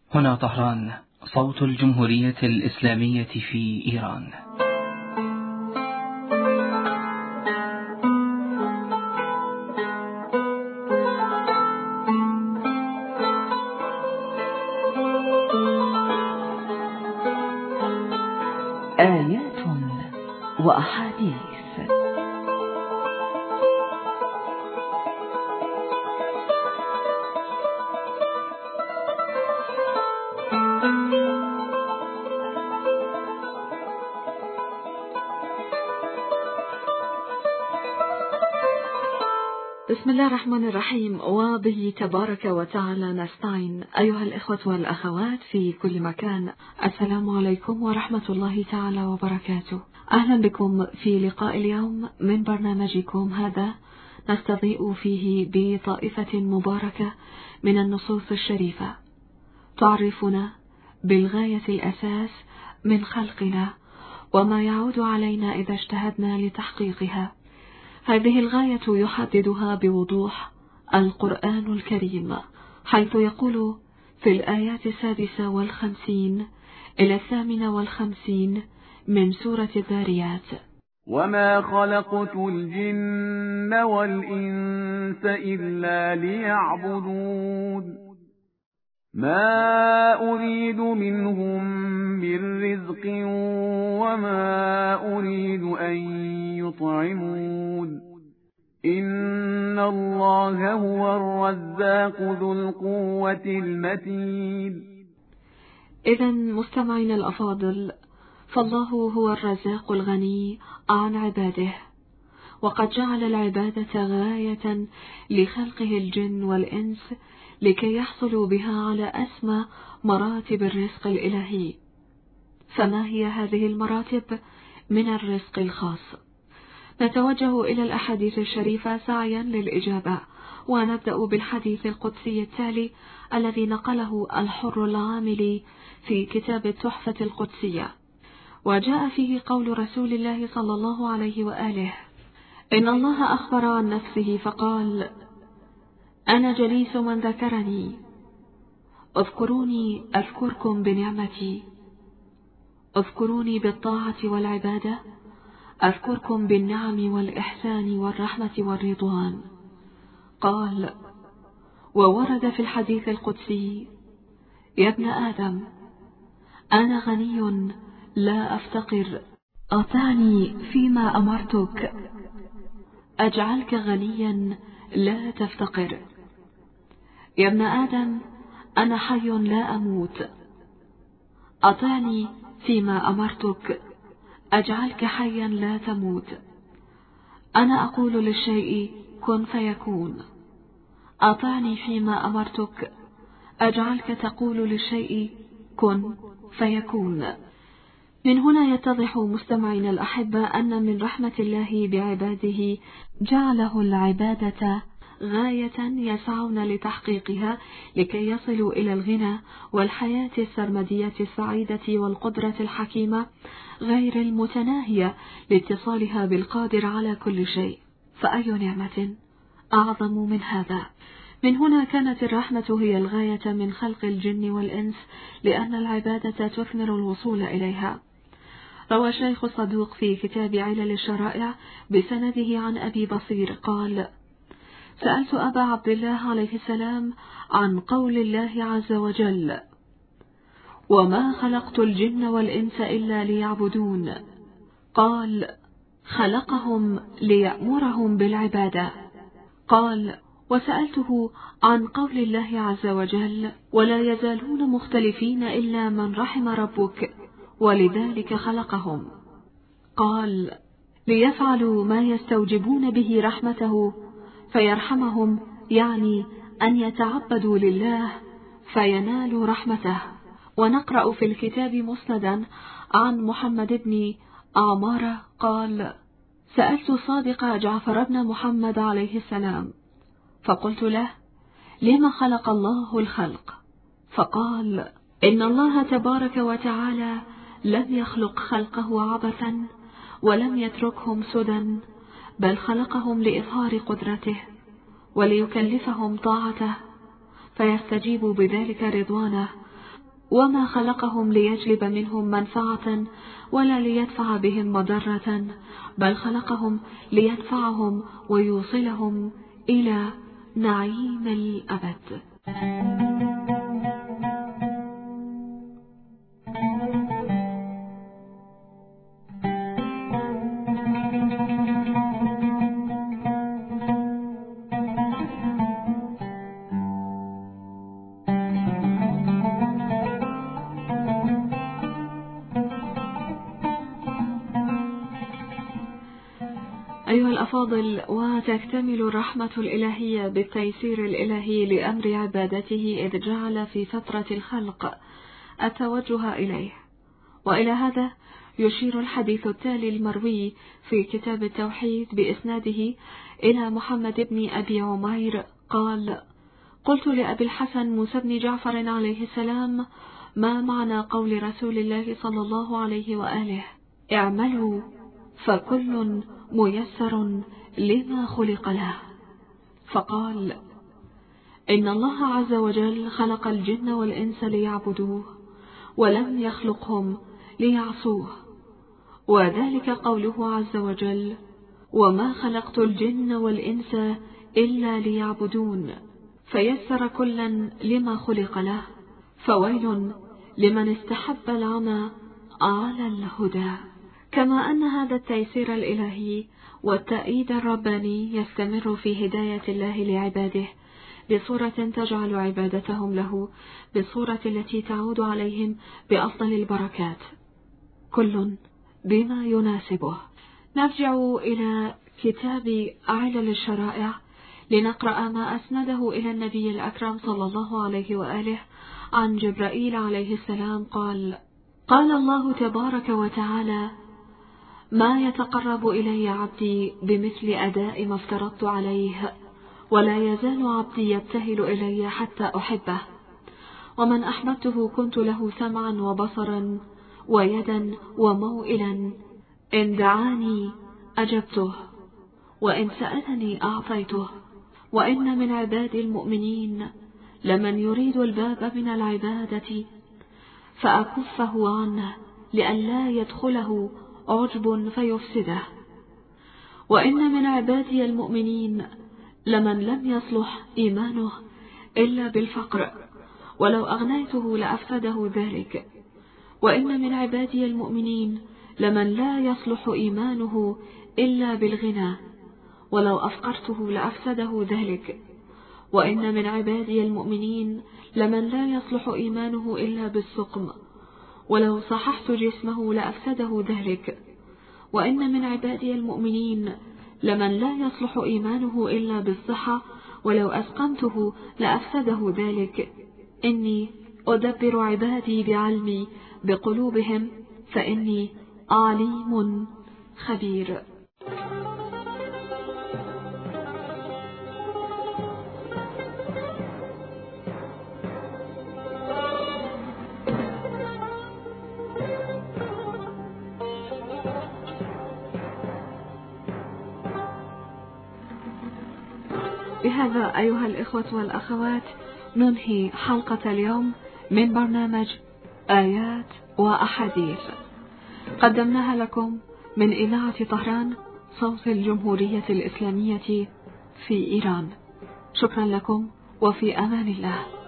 هنا طهران، صوت الجمهورية الإسلامية في إيران. آيات وأحاديث. بسم الله الرحمن الرحيم، وبه تبارك وتعالى نستعين. أيها الإخوة والأخوات في كل مكان، السلام عليكم ورحمة الله تعالى وبركاته. أهلا بكم في لقاء اليوم من برنامجكم هذا، نستضيء فيه بطائفة مباركة من النصوص الشريفة تعرفنا بالغاية الأساس من خلقنا وما يعود علينا إذا اجتهدنا لتحقيقها. هذه الغاية يحددها بوضوح القرآن الكريم، حيث يقول في الآيات 56 إلى 58 من سورة الذاريات: وما خلقت الجن والإنس إلا ليعبدون ما أريد منهم من رزق وما أريد أن يطعمون إن الله هو الرزاق ذو القوة المتين. إذن مستمعين الأفاضل، فالله هو الرزاق الغني عن عباده، وقد جعل العبادة غاية لخلقه الجن والإنس لكي يحصلوا بها على أسمى مراتب الرزق الإلهي. فما هي هذه المراتب من الرزق الخاص؟ نتوجه إلى الأحاديث الشريفة سعيا للإجابة، ونبدأ بالحديث القدسي التالي الذي نقله الحر العاملي في كتاب التحفة القدسية، وجاء فيه قول رسول الله صلى الله عليه وآله: إن الله أخبر عن نفسه فقال: أنا جليس من ذكرني، اذكروني أذكركم بنعمتي، اذكروني بالطاعة والعبادة أذكركم بالنعم والإحسان والرحمة والرضوان. قال: وورد في الحديث القدسي: يا ابن آدم، أنا غني لا أفتقر، أطعني فيما أمرتك أجعلك غنيا لا تفتقر. يا ابن آدم، أنا حي لا أموت، أطعني فيما أمرتك أجعلك حيا لا تموت. أنا أقول للشيء كن فيكون، أطعني فيما أمرتك أجعلك تقول للشيء كن فيكون. من هنا يتضح مستمعين الأحبة أن من رحمة الله بعباده جعله العبادة غاية يسعون لتحقيقها لكي يصلوا إلى الغنى والحياة السرمدية السعيدة والقدرة الحكيمة غير المتناهية لاتصالها بالقادر على كل شيء. فأي نعمة أعظم من هذا؟ من هنا كانت الرحمة هي الغاية من خلق الجن والإنس، لأن العبادة تثمر الوصول إليها. روى الشيخ الصدوق في كتاب علل الشرائع بسنده عن أبي بصير قال: سألت أبا عبد الله عليه السلام عن قول الله عز وجل: وما خلقت الجن والإنس إلا ليعبدون. قال: خلقهم ليأمرهم بالعبادة. قال: وسألته عن قول الله عز وجل: ولا يزالون مختلفين إلا من رحم ربك ولذلك خلقهم. قال: ليفعلوا ما يستوجبون به رحمته فيرحمهم، يعني أن يتعبدوا لله فينالوا رحمته. ونقرأ في الكتاب مسندا عن محمد بن عمارة قال: سألت صادق جعفر بن محمد عليه السلام فقلت له: لما خلق الله الخلق؟ فقال: إن الله تبارك وتعالى لم يخلق خلقه عبثا ولم يتركهم سدى، بل خلقهم لإظهار قدرته وليكلفهم طاعته فيستجيب بذلك رضوانه وما خلقهم ليجلب منهم منفعة ولا ليدفع بهم مضرة، بل خلقهم لينفعهم ويوصلهم إلى نعيم الأبد. أيها الأفاضل، وتكتمل الرحمة الإلهية بالتيسير الإلهي لأمر عبادته إذ جعل في فترة الخلق التوجه إليه. وإلى هذا يشير الحديث التالي المروي في كتاب التوحيد بإسناده إلى محمد بن أبي عمير قال: قلت لأبي الحسن موسى بن جعفر عليه السلام: ما معنى قول رسول الله صلى الله عليه وآله: اعملوا فكل ميسر لما خلق له؟ فقال: إن الله عز وجل خلق الجن والإنس ليعبدوه، ولم يخلقهم ليعصوه، وذلك قوله عز وجل: وما خلقت الجن والإنس إلا ليعبدون، فيسر كلا لما خلق له، فويل لمن استحب العمى على الهدى. كما أن هذا التيسير الإلهي والتأييد الرباني يستمر في هداية الله لعباده بصورة تجعل عبادتهم له بالصورة التي تعود عليهم بأفضل البركات، كل بما يناسبه. نرجع إلى كتاب علل الشرائع لنقرأ ما أسنده إلى النبي الأكرم صلى الله عليه وآله عن جبرائيل عليه السلام قال: قال الله تبارك وتعالى: ما يتقرب إلي عبدي بمثل أداء ما افترضت عليه، ولا يزال عبدي يبتهل إلي حتى أحبه، ومن أحببته كنت له سمعا وبصرا ويدا وموئلا، إن دعاني أجبته، وإن سألني أعطيته. وإن من عباد المؤمنين لمن يريد الباب من العبادة فأكفه عنه لئلا يدخله عجب فيفسده. وإن من عبادي المؤمنين لمن لم يصلح إيمانه إلا بالفقر، ولو أغنيته لأفسده ذلك. وإن من عبادي المؤمنين لمن لا يصلح إيمانه إلا بالغنى، ولو أفقرته لأفسده ذلك. وإن من عبادي المؤمنين لمن لا يصلح إيمانه إلا بالسقم، ولو صححت جسمه لأفسده ذلك. وإن من عبادي المؤمنين لمن لا يصلح إيمانه إلا بالصحة، ولو أسقمته لأفسده ذلك. إني أدبر عبادي بعلمي بقلوبهم، فإني عليم خبير. بهذا أيها الإخوة والأخوات ننهي حلقة اليوم من برنامج آيات وأحاديث، قدمناها لكم من إذاعة طهران صوت الجمهورية الإسلامية في إيران. شكرا لكم، وفي أمان الله.